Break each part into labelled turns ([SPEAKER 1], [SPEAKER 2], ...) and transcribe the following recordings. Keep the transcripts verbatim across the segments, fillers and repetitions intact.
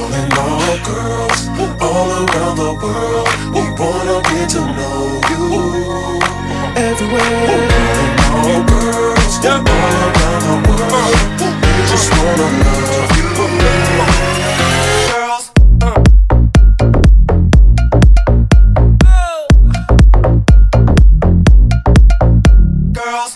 [SPEAKER 1] Calling all girls all around the world. We wanna get to know you. Everywhere. Calling all girls all around the world. We just wanna love you. Girls. Girls.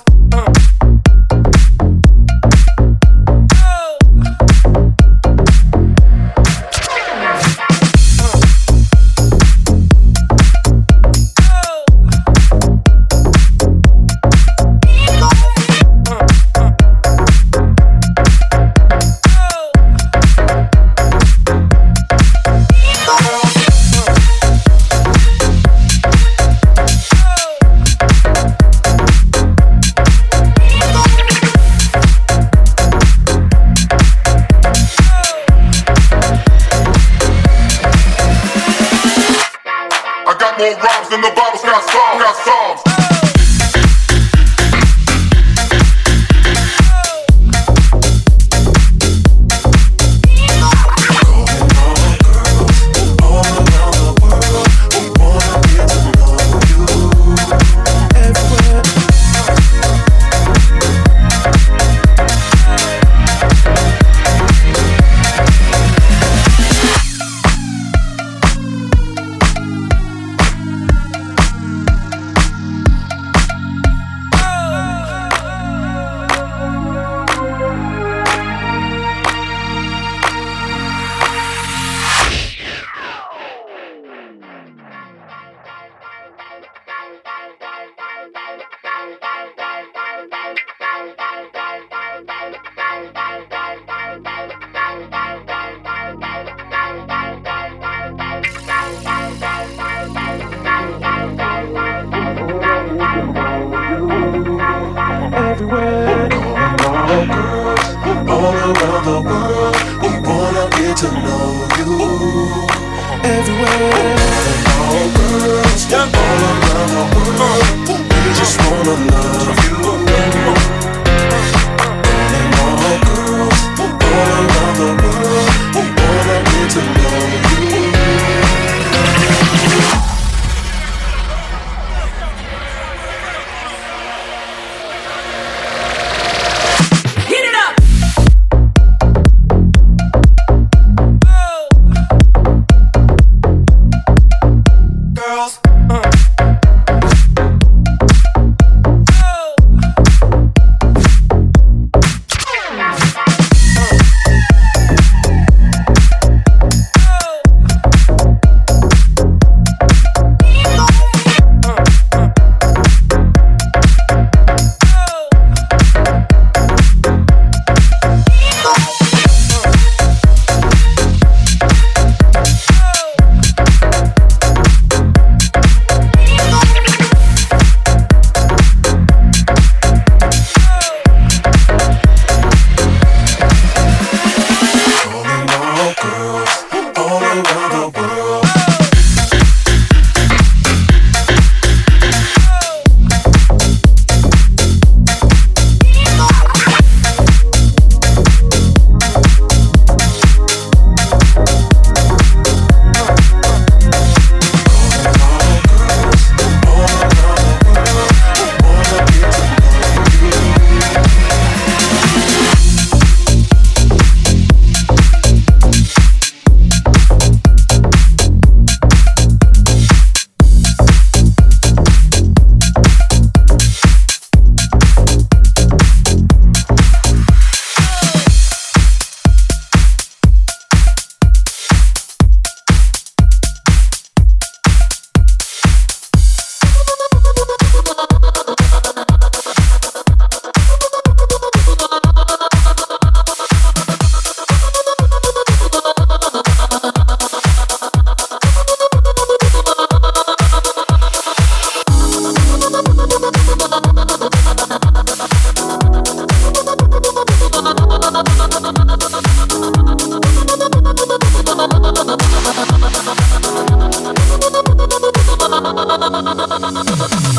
[SPEAKER 2] More rhymes than the Bible's got songs, got songs. Everywhere, calling all girls all around the world. We wanna get to know you. Everywhere, calling all girls all around the world. We just wanna love you. Calling all girls all around the world. We wanna get to know you.
[SPEAKER 3] Bye.